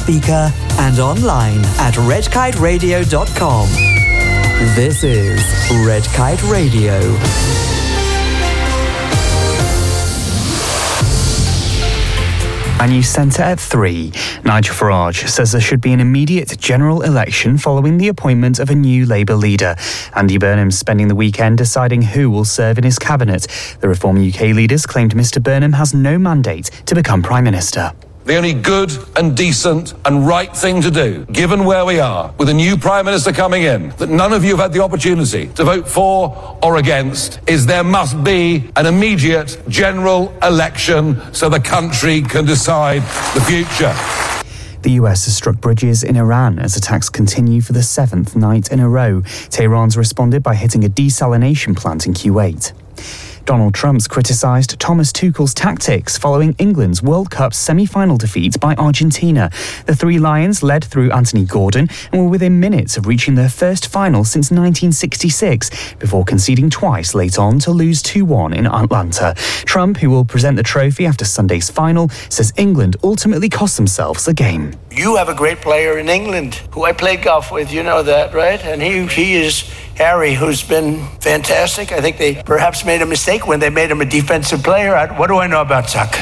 speaker and online at redkiteradio.com. This is Red Kite Radio. A new centre at 3. Nigel Farage says there should be an immediate general election following the appointment of a new Labour leader. Andy Burnham's spending the weekend deciding who will serve in his cabinet. The Reform UK leaders claimed Mr Burnham has no mandate to become Prime Minister. The only good and decent and right thing to do, given where we are, with a new Prime Minister coming in, that none of you have had the opportunity to vote for or against, is there must be an immediate general election so the country can decide the future. The US has struck bridges in Iran as attacks continue for the 7th night in a row. Tehran's responded by hitting a desalination plant in Kuwait. Donald Trump's criticised Thomas Tuchel's tactics following England's World Cup semi-final defeat by Argentina. The Three Lions led through Anthony Gordon and were within minutes of reaching their first final since 1966, before conceding twice late on to lose 2-1 in Atlanta. Trump, who will present the trophy after Sunday's final, says England ultimately cost themselves the game. You have a great player in England who I played golf with, you know that, right? And he is Harry, who's been fantastic. I think they perhaps made a mistake when they made him a defensive player. What do I know about soccer?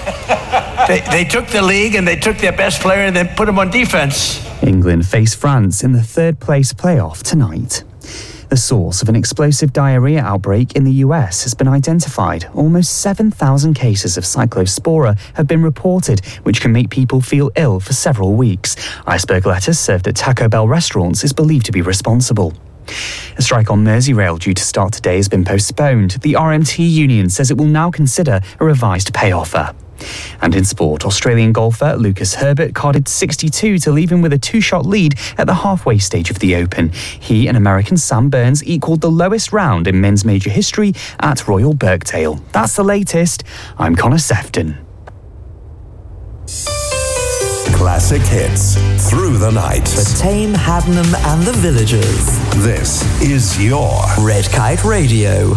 They took the league and they took their best player and then put him on defense. England face France in the third-place playoff tonight. The source of an explosive diarrhea outbreak in the US has been identified. Almost 7,000 cases of Cyclospora have been reported, which can make people feel ill for several weeks. Iceberg lettuce served at Taco Bell restaurants is believed to be responsible. A strike on Merseyrail due to start today has been postponed. The RMT union says it will now consider a revised pay offer. And in sport, Australian golfer Lucas Herbert carded 62 to leave him with a 2-shot lead at the halfway stage of the Open. He and American Sam Burns equalled the lowest round in men's major history at Royal Birkdale. That's the latest. I'm Connor Sefton. Classic hits through the night. For Tame, Haddenham and the Villagers. This is your Red Kite Radio.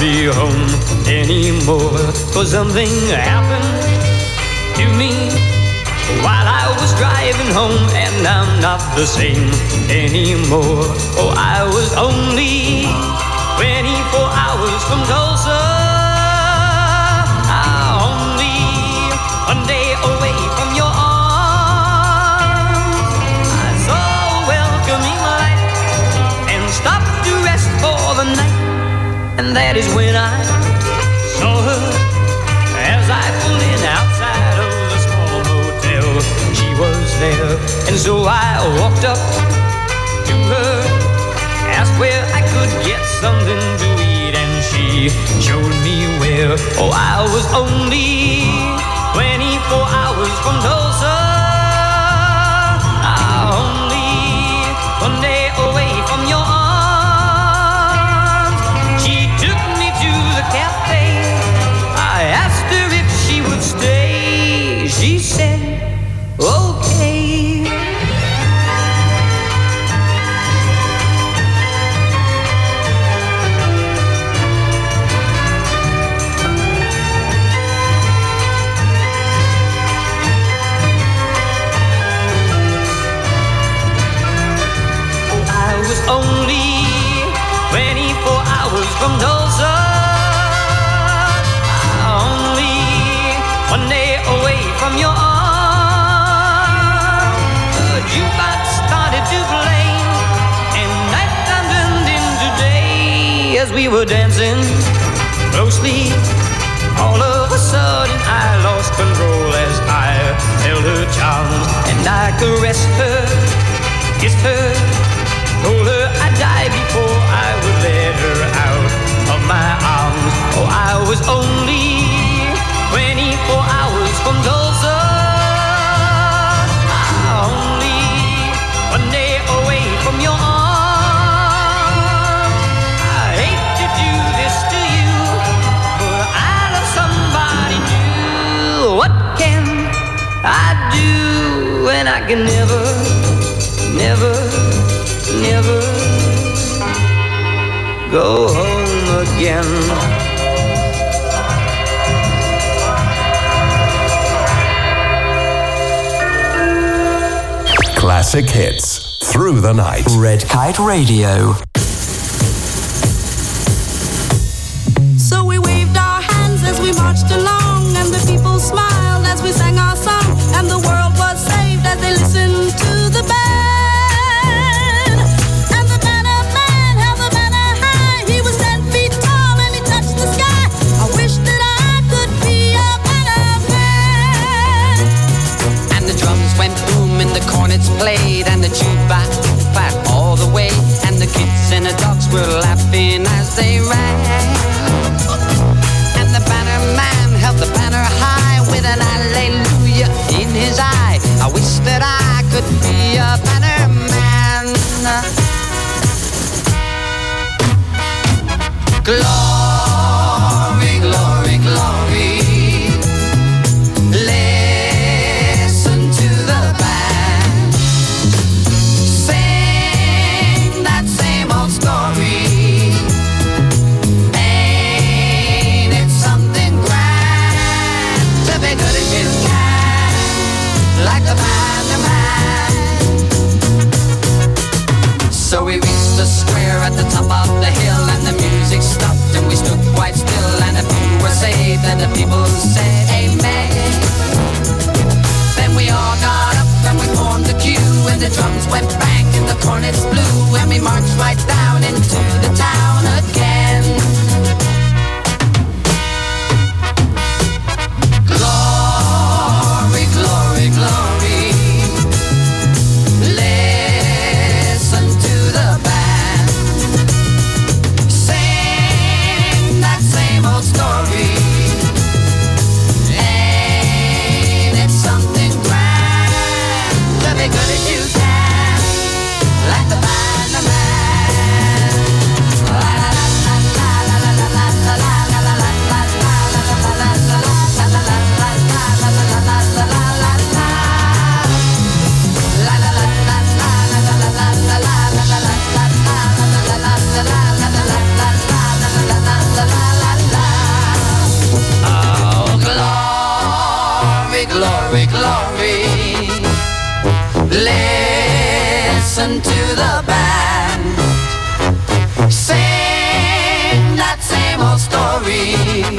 be home anymore. 'Cause something happened to me while I was driving home, and I'm not the same anymore. Oh, I was only 24 hours from Tulsa, only one day away from your arms. I saw a welcoming light and stopped to rest for the night, and that is when I saw her as I pulled in outside of the small motel. She was there, and so I walked up to her, asked where I could get something to eat, and she showed me where. Oh, I was only 24 hours from Tulsa, only one day away from your arms. She took me to the cafe. I asked her if she would stay. She said, okay. Only 24 hours from Tulsa, only one day away from your arms. The jukebox started to play, and nighttime turned into day. As we were dancing closely, all of a sudden I lost control as I held her charms, and I caressed her, kissed her, told her I'd die before I would let her out of my arms. Oh, I was only 24 hours from Tulsa, only one day away from your arms. I hate to do this to you, but I love somebody new. What can I do when I can never, never, never go home again? Classic hits through the night. Red Kite Radio. So we waved our hands as we marched along, and the people smiled as we sang our song, and the world was saved as they listened to the band. Cornets played and the jukebox played all the way, and the kids and the dogs were laughing as they ran. And the banner man held the banner high with an hallelujah in his eye. I wish that I could glory, glory. Listen to the band sing that same old story.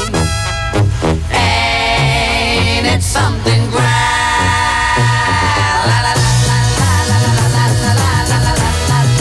Ain't it something grand? La la la la la la la la la la la la la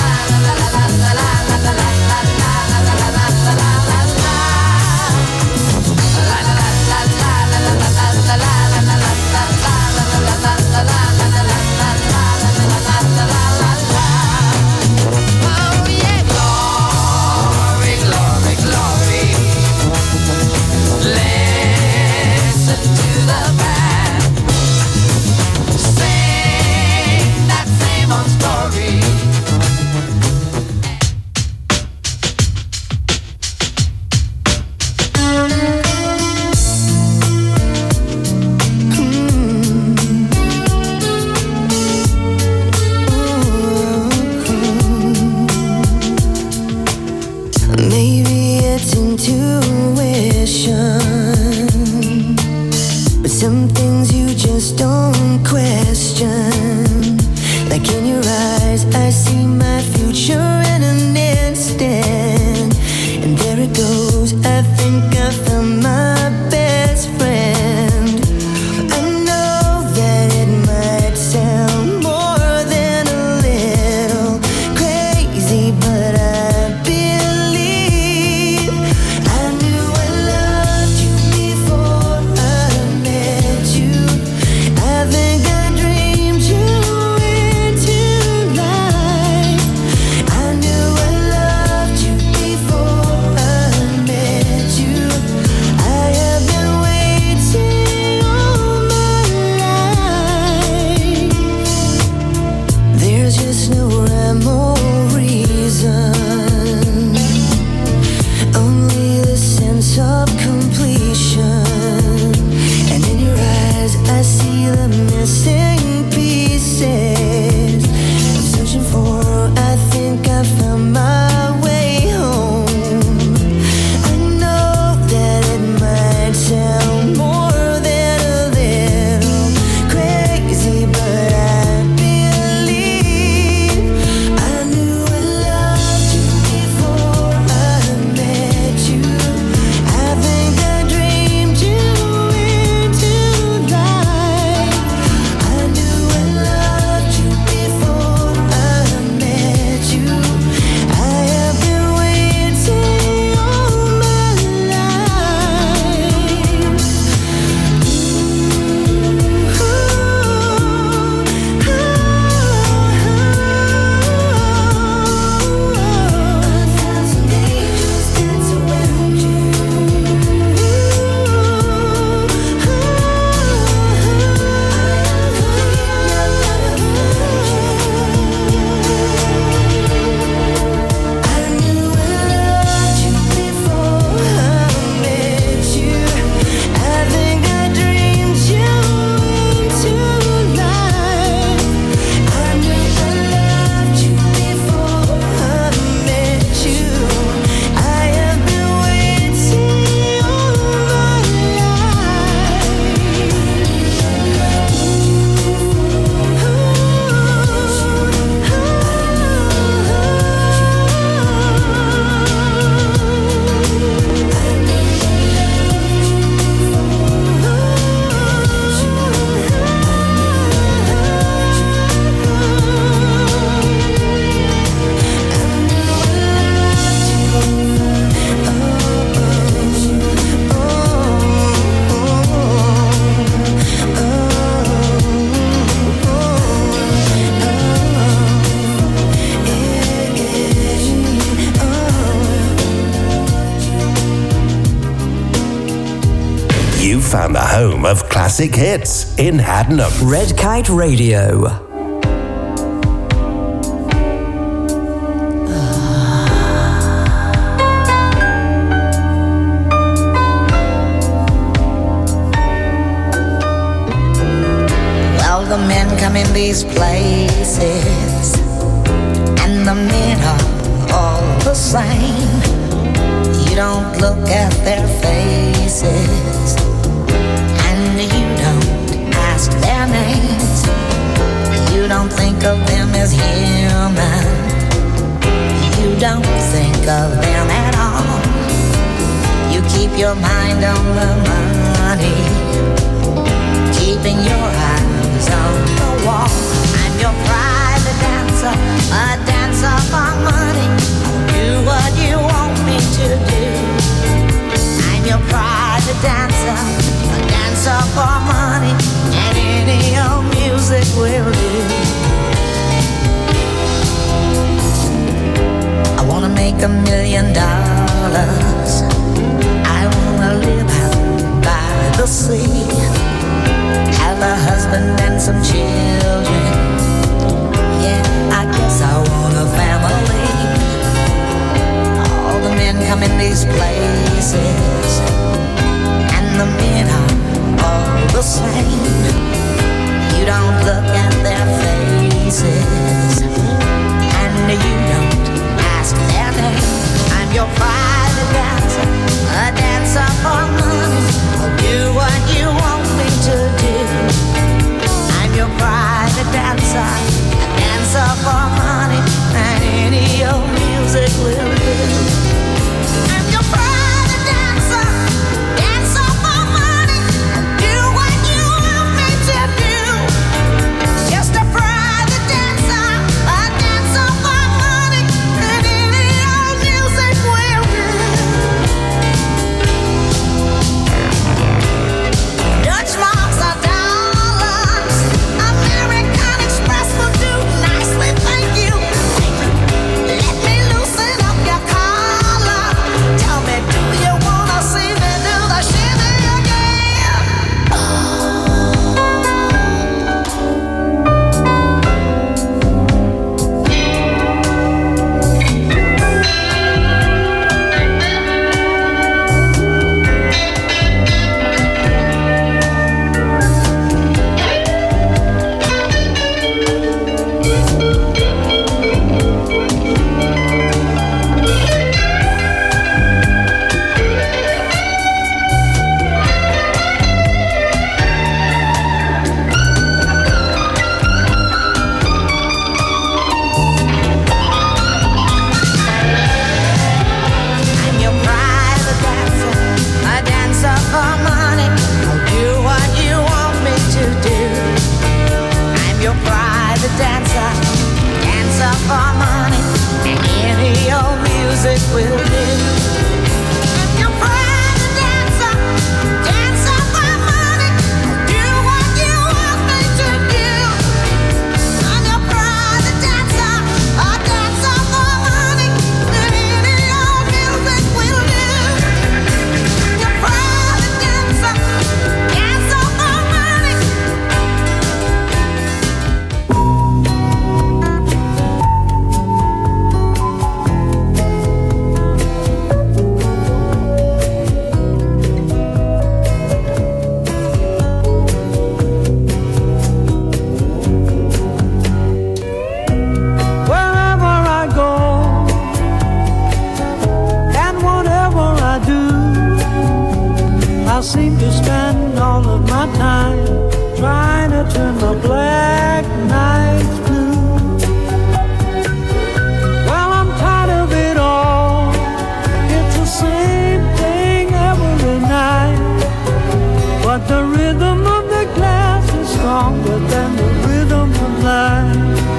found the home of classic hits in Haddenham. Red Kite Radio. Well, the men come in these places, and the men are all the same. You don't look at their faces, and you don't ask ask their names. You don't think of them as human. You don't think of them at all. You keep your mind on the money, keeping your eyes on the wall. I'm your private dancer, a dancer for money. Do what you want me to do. I'm your private dancer, a dancer for money, and any old music will do. I wanna make $1 million. I wanna live out by the sea, have a husband and some children. Yeah, I guess I want a family. All the men come in these places, and the men are all the same. You don't look at their faces, and you don't ask their name. I'm your private dancer, a dancer for money. I'll do what you want me to do. I'm your private dancer, a dancer for money, and any old music will do. I'm your private dancer, dancer for money. I'll do what you want me to do. Just a private dancer, a dancer for money, and any old music will do. Dutch marks are dollars, American Express will do nicely, thank you. Let me loosen up your collar. Tell me, do you wanna see me do the shimmy again? I'm your private dancer, a dancer for money. I'll do what you want me to do. I'm your private dancer, dancer for money, and any old music will do. I'm your private dancer, dancer for money. I'll do what you want me to do. I'm your private dancer, a dancer for money, and any old music will do. Your private dancer, dancer for money. Wherever I go and whatever I do, I seem to spend all of my time trying to turn the black nights blue. Well, I'm tired of it all. It's the same thing every night. But the rhythm of the glass is stronger than the rhythm of life.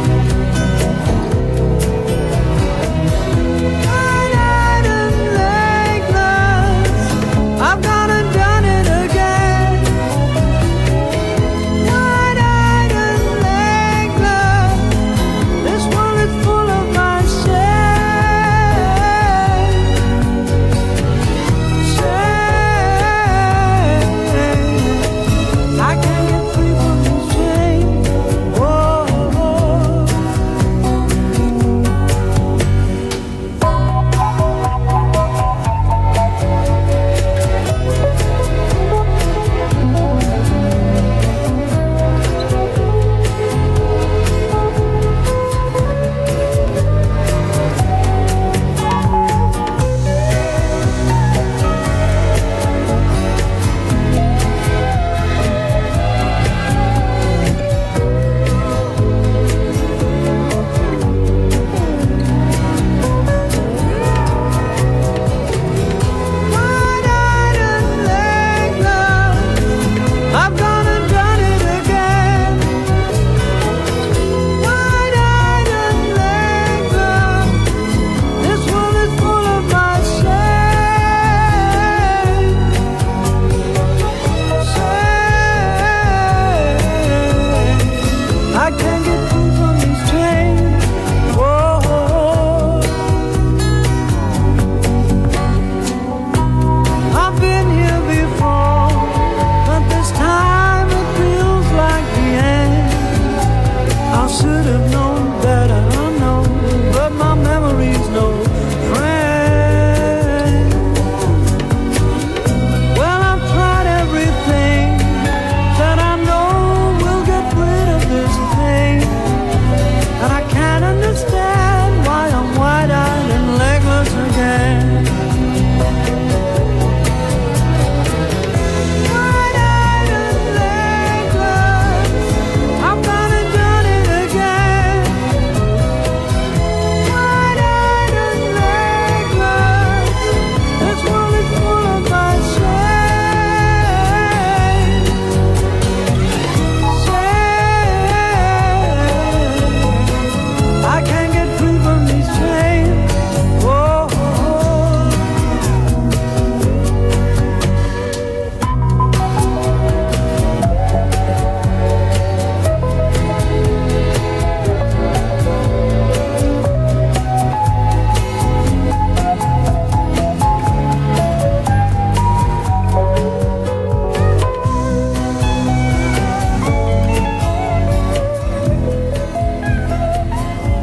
Tired and legless, I've gone and done it again. Tired and legless,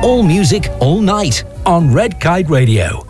All music, all night on Red Kite Radio.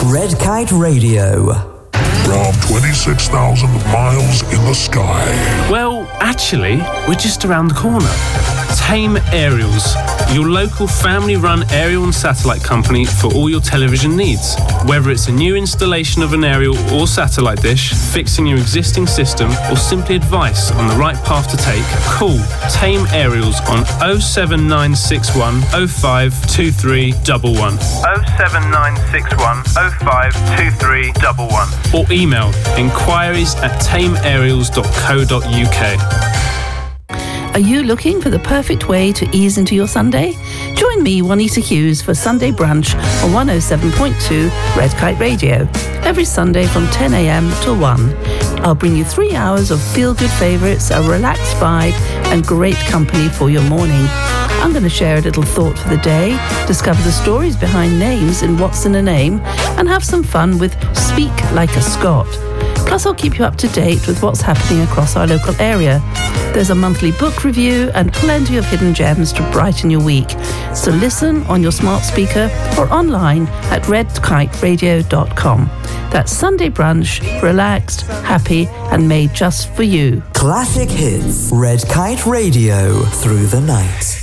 Red Kite Radio. From 26,000 miles in the sky. Well, actually, we're just around the corner. Tame Aerials, your local family-run aerial and satellite company for all your television needs. Whether it's a new installation of an aerial or satellite dish, fixing your existing system, or simply advice on the right path to take, call Tame Aerials on 07961 052311. 07961 052311. Or email inquiries@tameaerials.co.uk. Are you looking for the perfect way to ease into your Sunday? Join me, Juanita Hughes, for Sunday Brunch on 107.2 Red Kite Radio. Every Sunday from 10 a.m. till 1. I'll bring you 3 hours of feel-good favourites, a relaxed vibe, and great company for your morning. I'm going to share a little thought for the day, discover the stories behind names in What's in a Name, and have some fun with Speak Like a Scot. Plus, I'll keep you up to date with what's happening across our local area. There's a monthly book review and plenty of hidden gems to brighten your week. So listen on your smart speaker or online at redkiteradio.com. That's Sunday Brunch, relaxed, happy, and made just for you. Classic hits. Red Kite Radio through the night.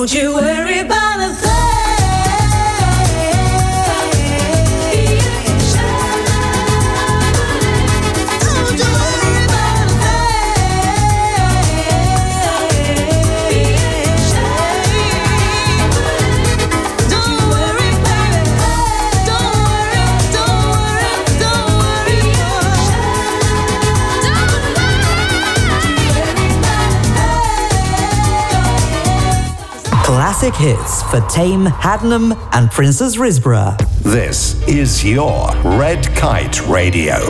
Don't you worry about a thing. Classic hits for Tame, Haddenham and Princess Risborough. This is your Red Kite Radio.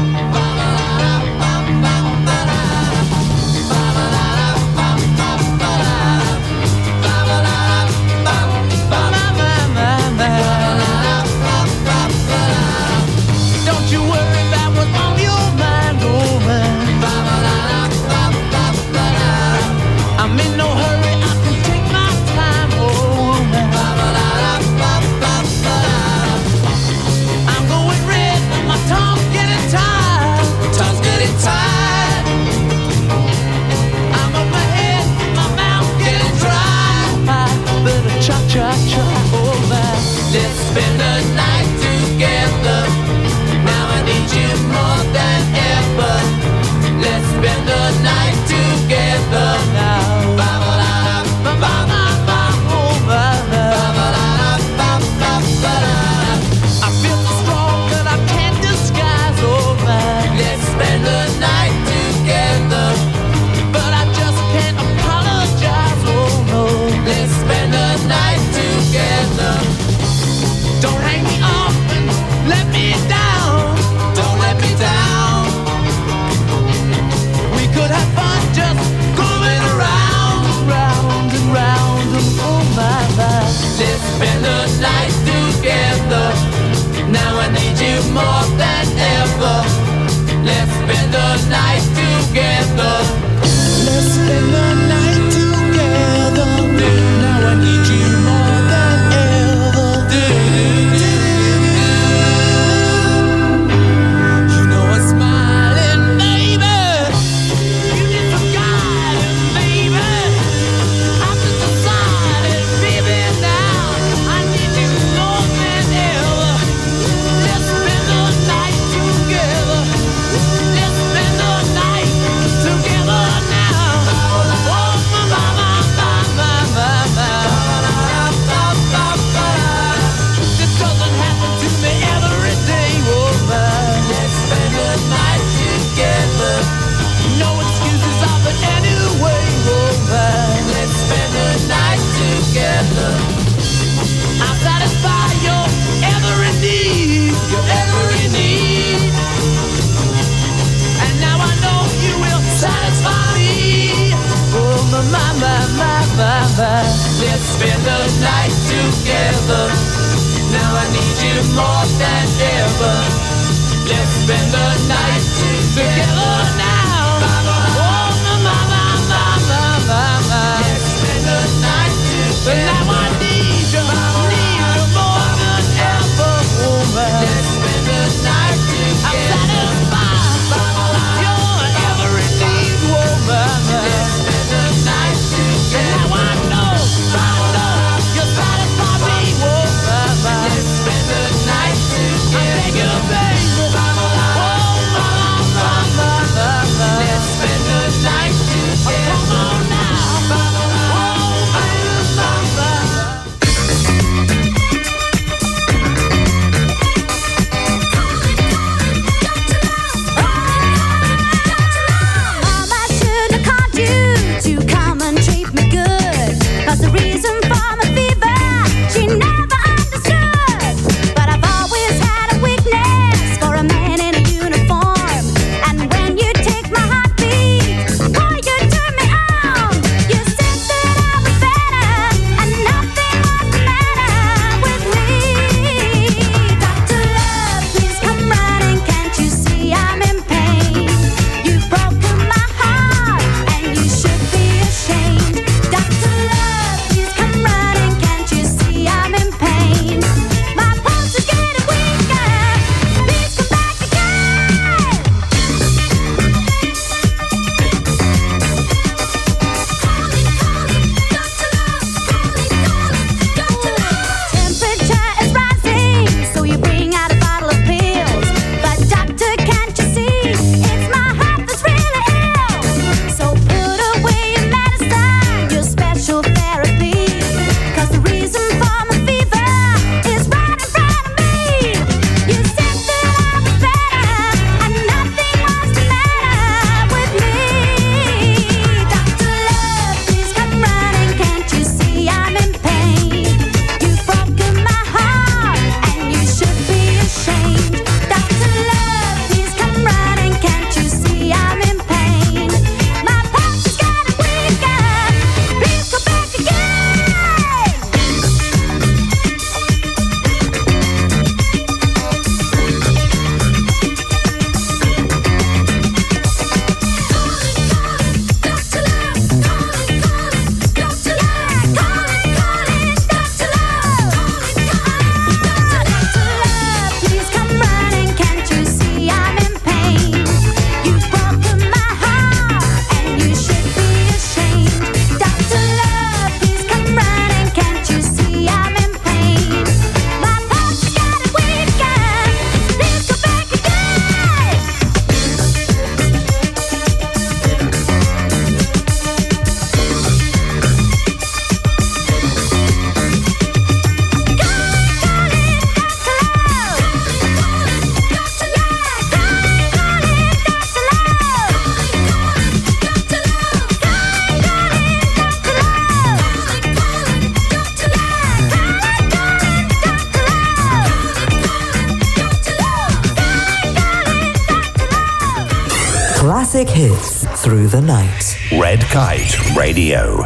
Let's spend the night together. Now I need you more than ever. Let's spend the night together now. Oh, mama. Let's spend the night together. Now I need you more than ever, woman. Let's spend the night together. I'm satisfied your every need, woman. Let's spend the night together. Now I know you satisfy me, woman. Let's spend the night together. I beg you, baby. Oh, mama. Classic hits through the night. Red Kite Radio.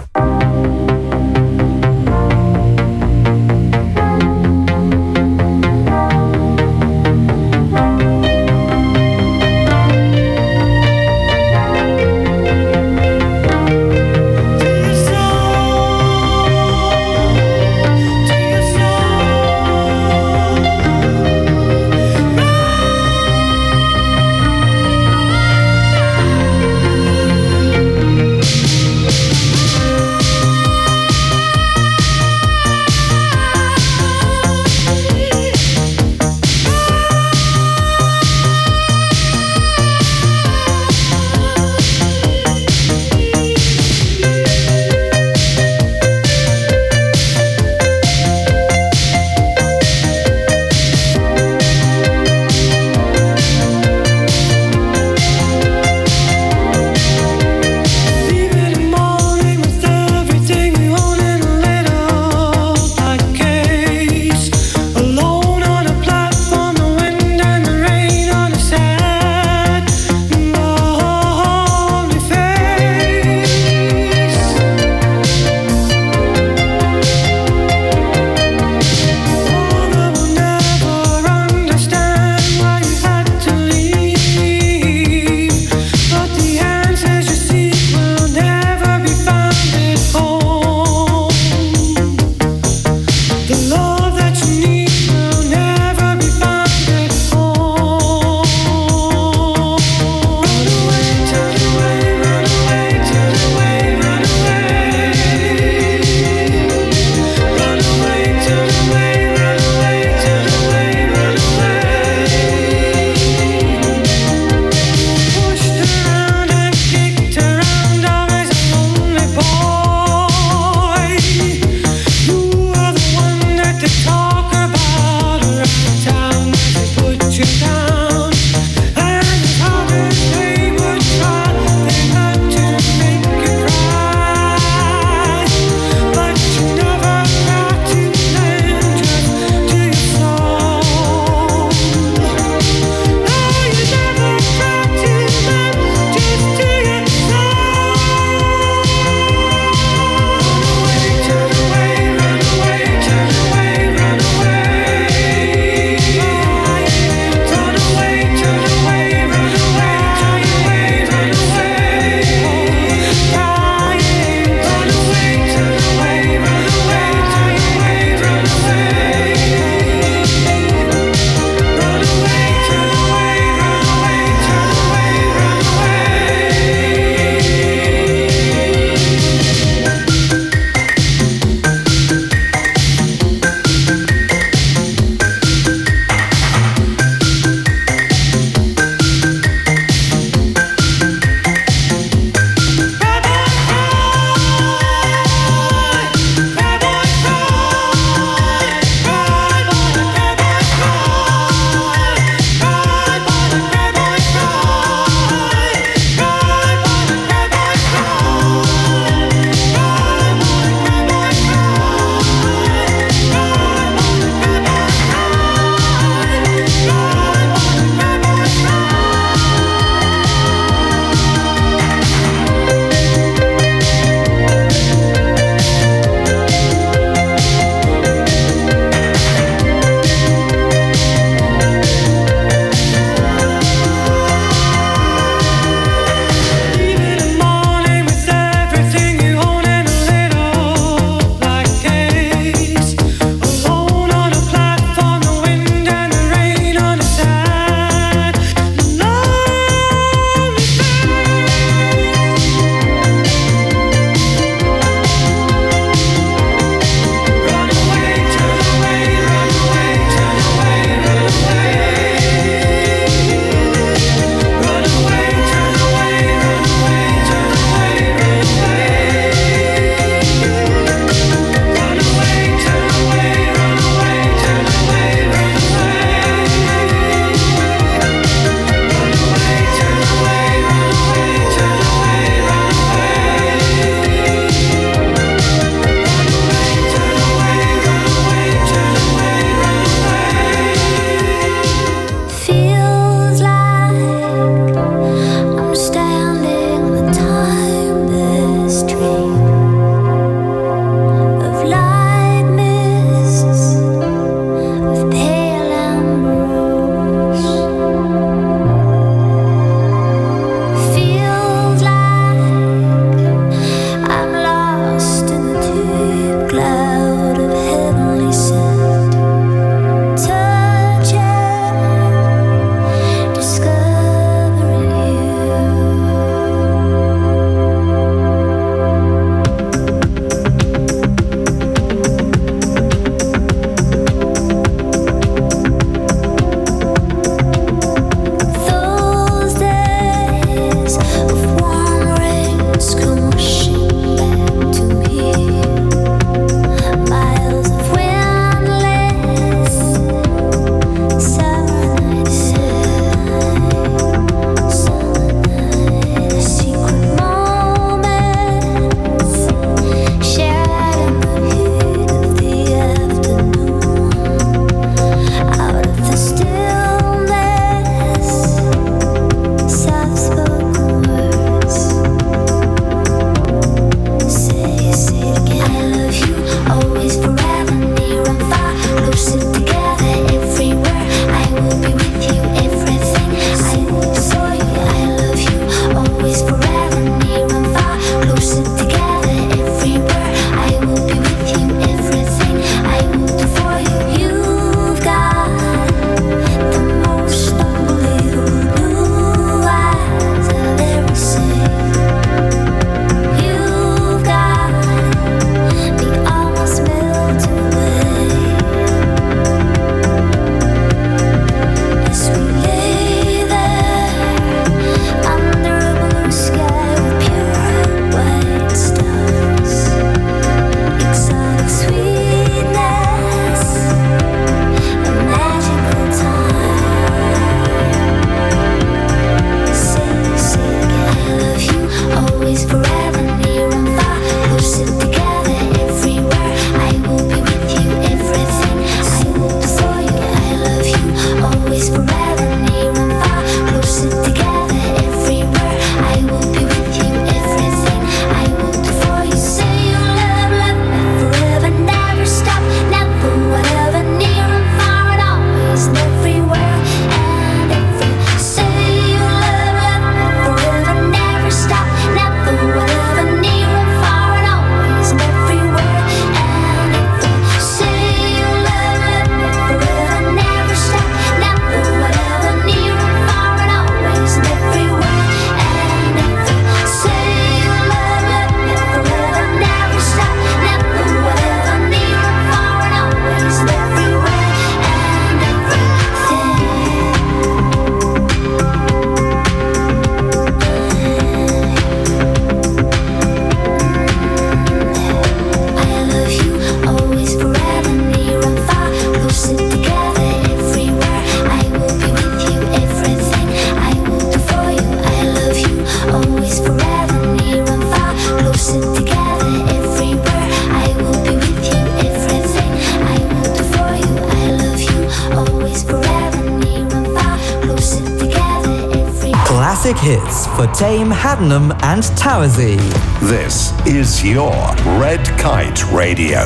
classic hits for Tame, Haddenham and Towersey. This is your Red Kite Radio.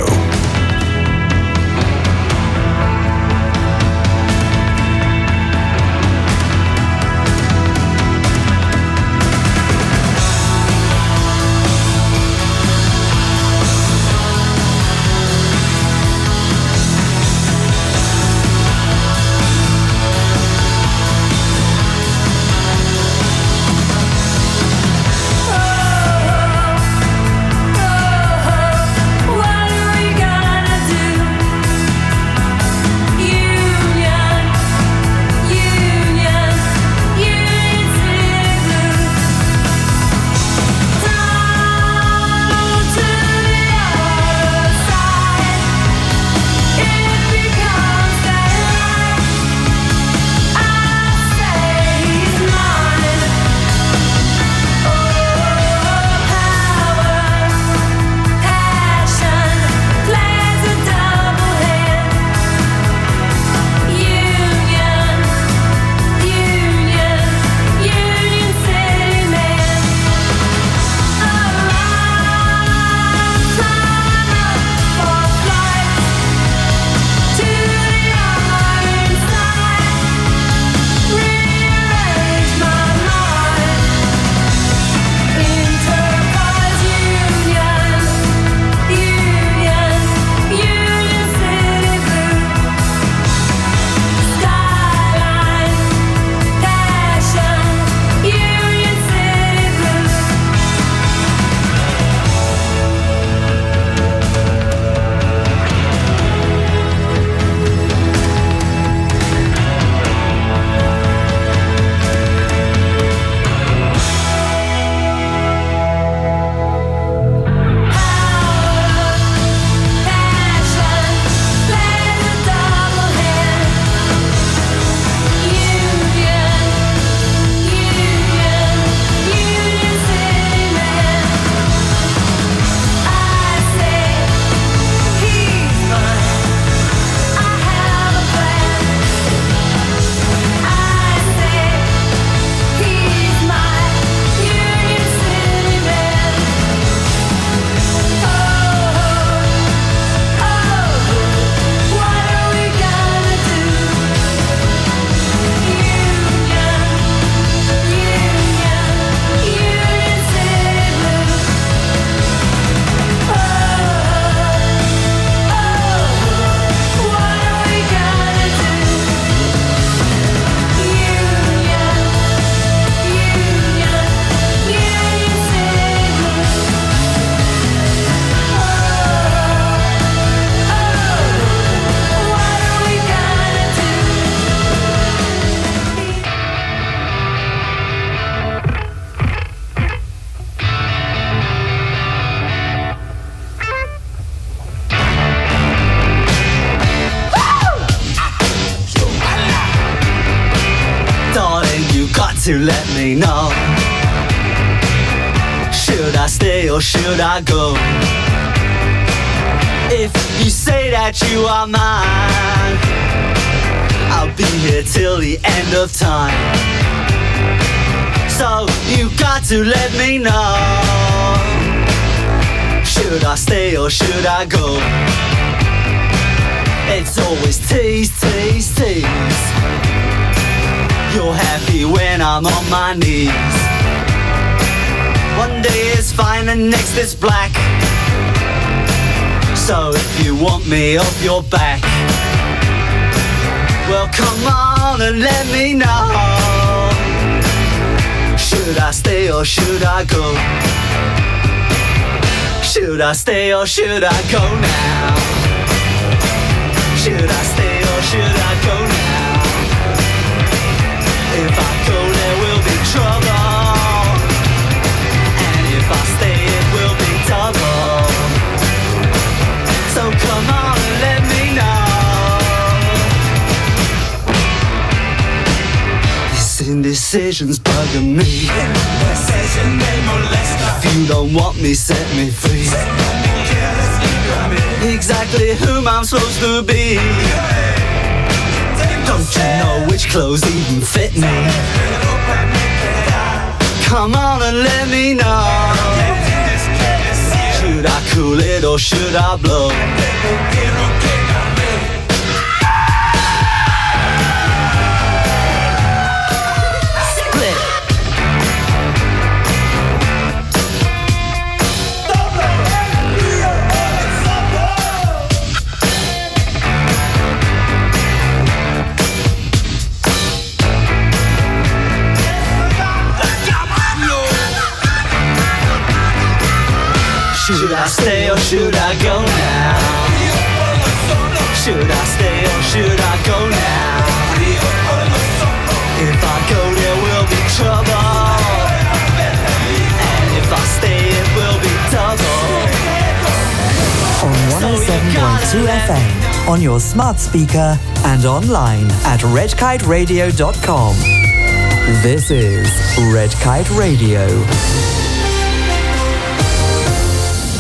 To let me know, should I stay or should I go? If you say that you are mine, I'll be here till the end of time. So you got to let me know, should I stay or should I go? It's always tease, tease, tease. You're happy when I'm on my knees. One day is fine and next is black. So if you want me off your back, well come on and let me know, should I stay or should I go? Should I stay or should I go now? Should I stay or should I go now? If I go there will be trouble, and if I stay it will be double. So come on and let me know. This indecision's bugging me. If you don't want me, set me free. Exactly whom I'm supposed to be. Don't you know which clothes even fit me? come on and let me know. Should I cool it or should I blow? Should I stay or should I go now? Should I stay or should I go now? If I go there will be trouble, and if I stay it will be double. On 107.2 FM, on your smart speaker and online at redkiteradio.com. This is Red Kite Radio.